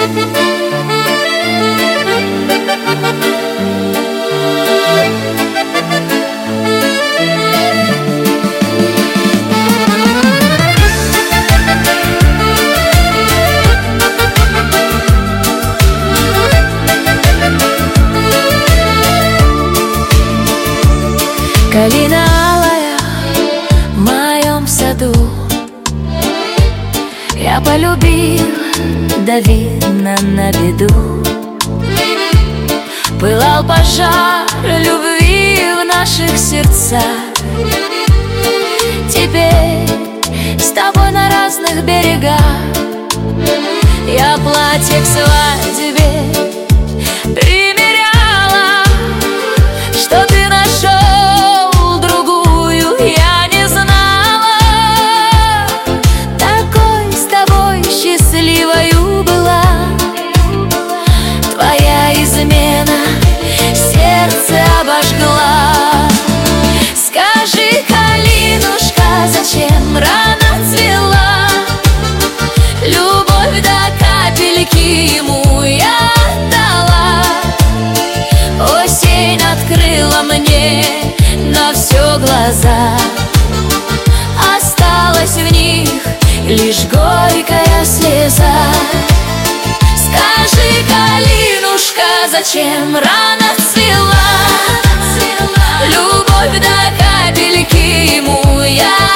Калина алая в моем саду, я полюбил, да видно на беду. Пылал пожар любви в наших сердцах. Теперь с тобой на разных берегах. Я платье к свадьбе примеряла, что ты нашел другую, я не знала. Такой с тобой счастливою была. Твоя измена сердце обожгла. Скажи, калинушка, зачем рано цвела? Любовь до капельки ему я дала. Осень открыла мне на все глаза. Осталась в них лишь горькая слеза. Скажи, калинушка, зачем рано цвела? Любовь до капельки ему я